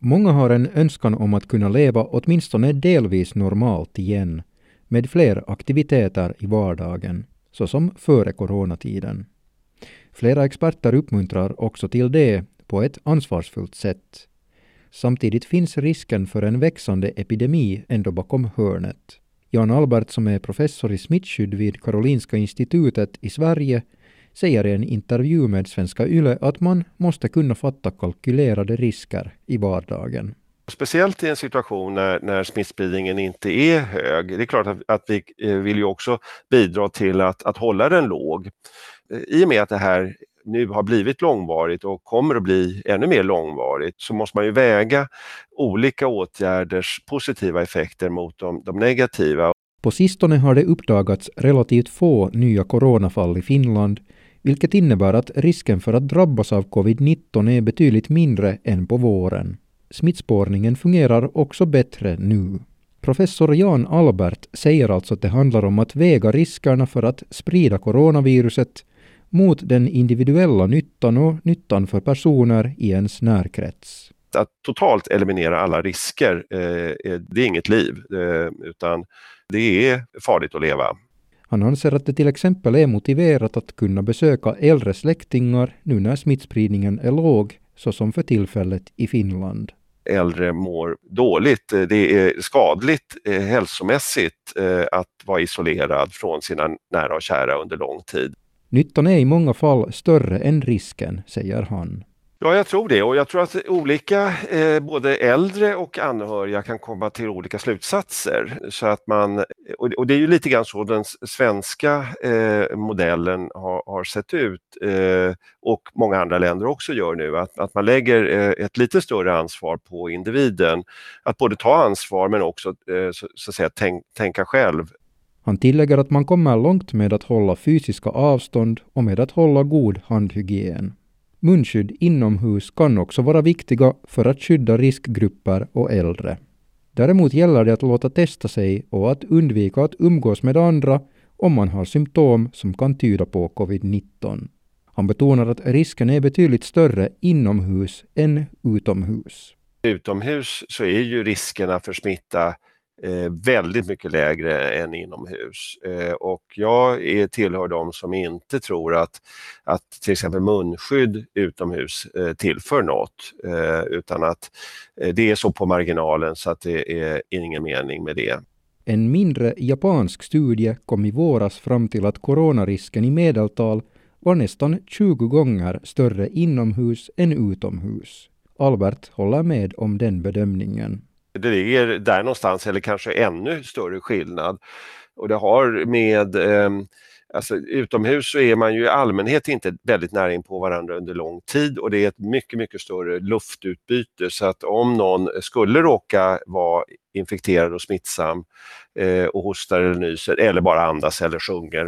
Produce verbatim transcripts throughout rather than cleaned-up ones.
Många har en önskan om att kunna leva åtminstone delvis normalt igen, med fler aktiviteter i vardagen, såsom före coronatiden. Flera experter uppmuntrar också till det på ett ansvarsfullt sätt. Samtidigt finns risken för en växande epidemi ändå bakom hörnet. Jan Albert, som är professor i smittskydd vid Karolinska institutet i Sverige, säger i en intervju med Svenska Yle att man måste kunna fatta kalkylerade risker i vardagen. Speciellt i en situation när, när smittspridningen inte är hög. Det är klart att, att vi vill ju också bidra till att, att hålla den låg. I och med att det här nu har blivit långvarigt och kommer att bli ännu mer långvarigt, så måste man ju väga olika åtgärders positiva effekter mot de, de negativa. På sistone har det uppdagats relativt få nya coronafall i Finland, vilket innebär att risken för att drabbas av covid nitton är betydligt mindre än på våren. Smittspårningen fungerar också bättre nu. Professor Jan Albert säger alltså att det handlar om att väga riskerna för att sprida coronaviruset mot den individuella nyttan och nyttan för personer i ens närkrets. Att totalt eliminera alla risker, eh, det är inget liv, eh, utan det är farligt att leva. Han anser att det till exempel är motiverat att kunna besöka äldre släktingar nu när smittspridningen är låg, så som för tillfället i Finland. Äldre mår dåligt, det är skadligt eh, hälsomässigt eh, att vara isolerad från sina nära och kära under lång tid. Nyttan är i många fall större än risken, säger han. Ja, jag tror det, och jag tror att olika, eh, både äldre och anhöriga kan komma till olika slutsatser. Så att man, och det är ju lite grann så den svenska eh, modellen har, har sett ut, eh, och många andra länder också gör nu, att, att man lägger eh, ett lite större ansvar på individen. Att både ta ansvar men också eh, så, så att säga, tänk, tänka själv. Han tillägger att man kommer långt med att hålla fysiska avstånd och med att hålla god handhygien. Munskydd inomhus kan också vara viktiga för att skydda riskgrupper och äldre. Däremot gäller det att låta testa sig och att undvika att umgås med andra om man har symptom som kan tyda på covid nitton. Han betonar att risken är betydligt större inomhus än utomhus. Utomhus så är ju riskerna för smitta Eh, väldigt mycket lägre än inomhus. Eh, och jag är, tillhör de som inte tror att, att till exempel munskydd utomhus eh, tillför något. Eh, utan att eh, det är så på marginalen så att det är ingen mening med det. En mindre japansk studie kom i våras fram till att coronarisken i medeltal var nästan tjugo gånger större inomhus än utomhus. Albert håller med om den bedömningen. Det ligger där någonstans, eller kanske ännu större skillnad. Och det har med, eh, alltså utomhus så är man ju i allmänhet inte väldigt nära in på varandra under lång tid, och det är ett mycket, mycket större luftutbyte, så att om någon skulle råka vara infekterad och smittsam eh, och hostar eller nyser eller bara andas eller sjunger,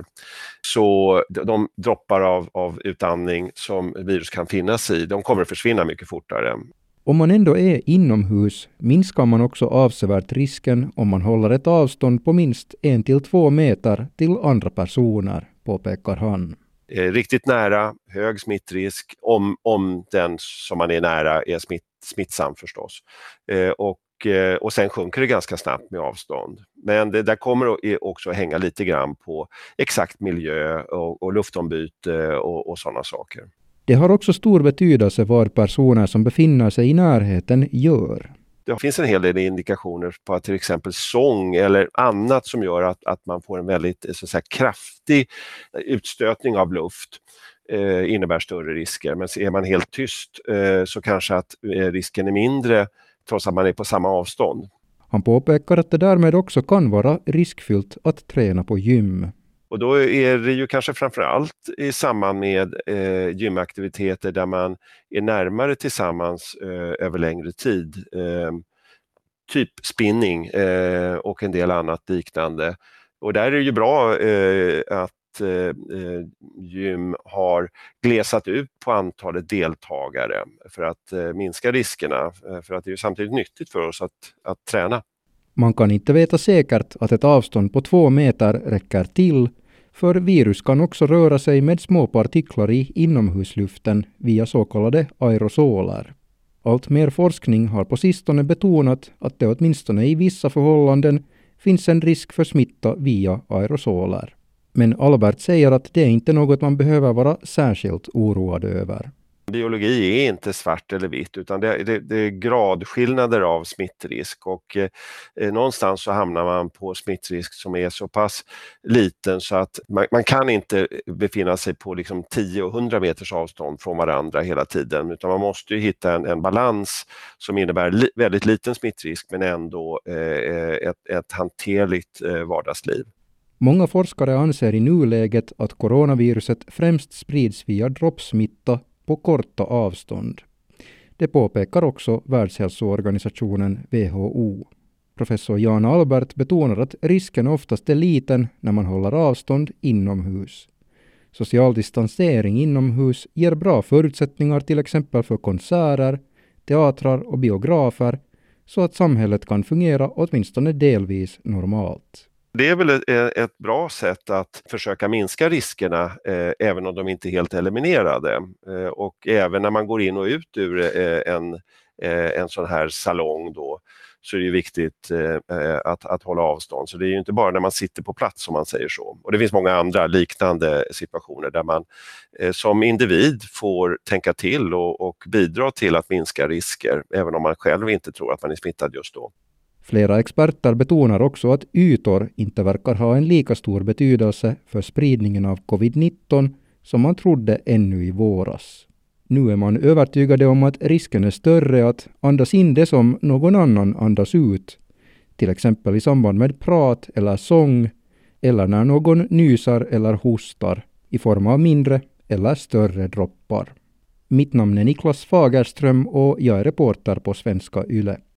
så de droppar av, av utandning som virus kan finnas i, de kommer att försvinna mycket fortare. Om man ändå är inomhus minskar man också avsevärt risken om man håller ett avstånd på minst en till två meter till andra personer, påpekar han. Riktigt nära, hög smittrisk, om, om den som man är nära är smitt, smittsam förstås. Eh, och, eh, och sen sjunker det ganska snabbt med avstånd. Men det där kommer också att hänga lite grann på exakt miljö och, och luftombyte och, och sådana saker. Det har också stor betydelse vad personer som befinner sig i närheten gör. Det finns en hel del indikationer på att till exempel sång eller annat som gör att, att man får en väldigt så att säga, kraftig utstötning av luft eh, innebär större risker. Men är man helt tyst eh, så kanske att eh, risken är mindre trots att man är på samma avstånd. Han påpekar att det därmed också kan vara riskfyllt att träna på gym. Och då är det ju kanske framförallt i samband med eh, gymaktiviteter där man är närmare tillsammans eh, över längre tid. Eh, typ spinning eh, och en del annat liknande. Och där är det ju bra eh, att eh, gym har glesat ut på antalet deltagare för att eh, minska riskerna. För att det är ju samtidigt nyttigt för oss att, att träna. Man kan inte veta säkert att ett avstånd på två meter räcker till, för virus kan också röra sig med små partiklar i inomhusluften via så kallade aerosoler. Allt mer forskning har på sistone betonat att det åtminstone i vissa förhållanden finns en risk för smitta via aerosoler. Men Albert säger att det är inte något man behöver vara särskilt oroad över. Biologi är inte svart eller vitt, utan det, det, det är gradskillnader av smittrisk, och eh, någonstans så hamnar man på smittrisk som är så pass liten så att man, man kan inte befinna sig på liksom tio och hundra meters avstånd från varandra hela tiden, utan man måste ju hitta en, en balans som innebär li, väldigt liten smittrisk men ändå eh, ett, ett hanterligt eh, vardagsliv. Många forskare anser i nuläget att coronaviruset främst sprids via droppsmitta på korta avstånd. Det påpekar också Världshälsoorganisationen W H O. Professor Jan Albert betonar att risken oftast är liten när man håller avstånd inomhus. Social distansering inomhus ger bra förutsättningar till exempel för konserter, teatrar och biografer så att samhället kan fungera åtminstone delvis normalt. Det är väl ett bra sätt att försöka minska riskerna eh, även om de inte är helt eliminerade. Eh, och även när man går in och ut ur eh, en, eh, en sån här salong då, så är det ju viktigt eh, att, att hålla avstånd. Så det är ju inte bara när man sitter på plats som man säger så. Och det finns många andra liknande situationer där man eh, som individ får tänka till och, och bidra till att minska risker även om man själv inte tror att man är smittad just då. Flera experter betonar också att ytor inte verkar ha en lika stor betydelse för spridningen av covid nitton som man trodde ännu i våras. Nu är man övertygade om att risken är större att andas in det som någon annan andas ut, till exempel i samband med prat eller sång, eller när någon nysar eller hostar i form av mindre eller större droppar. Mitt namn är Niklas Fagerström och jag är reporter på Svenska Yle.